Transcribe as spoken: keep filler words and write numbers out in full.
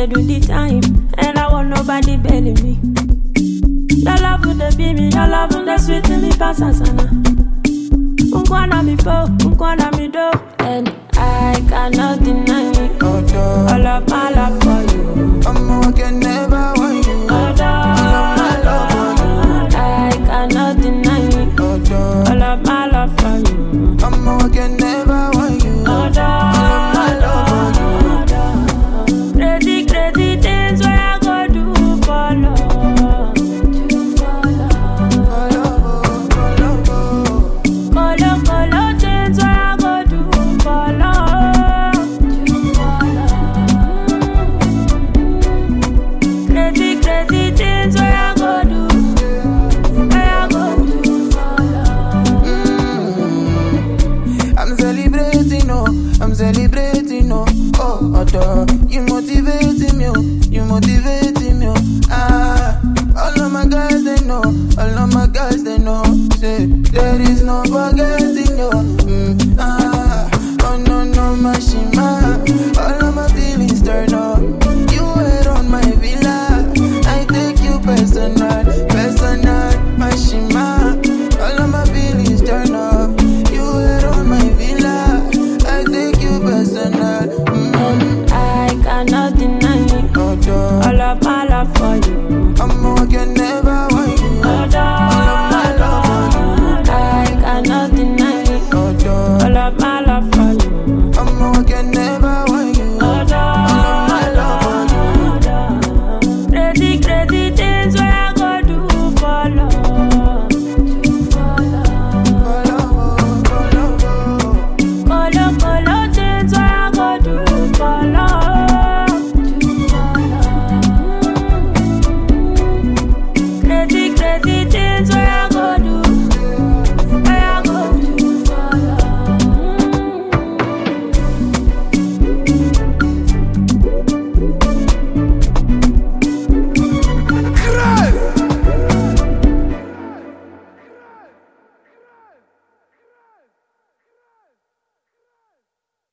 they do the time, and I want nobody belly me. Your love would they be me, your love would they sweet to me, pass sana. Unkwana mi po, unkwana mi do, and I cannot deny it. All of my love.